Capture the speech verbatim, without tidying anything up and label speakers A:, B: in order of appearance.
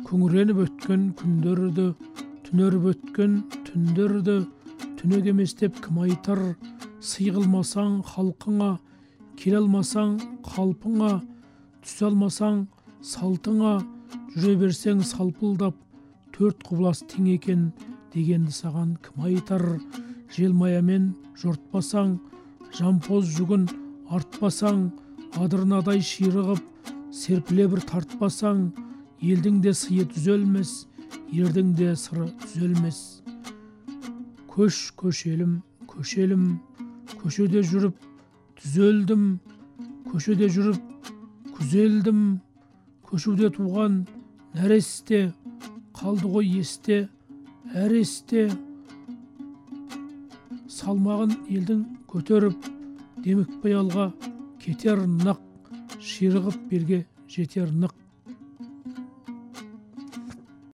A: күңіреніп өткен күндерді, түнеріп өткен түндерді, түнек емес деп кім айтар? Сый қылмасаң халқыңа, келе алмасаң қалпыңа, түсе алмасаң салтыңа, жүре берсең салпылдап, төрт құбылас тең екен дегенді саған кім айтар? Желмаямен жортпасаң, жампоз жүгін артпасаң, адырнадай ширығып, серпіле бір тартпасаң, елдің де сыйы түзелмес, ердің де сыры түзелмес. Көш, көшелім, көшелім, көшеде жүріп түзелдім, көшеде жүріп күзелдім, көшеде туған нәресте, қалды ғой есте, әр есте. Салмағын елдің көтеріп, демікпей алға кетер нық, ширығып берге жетер нық.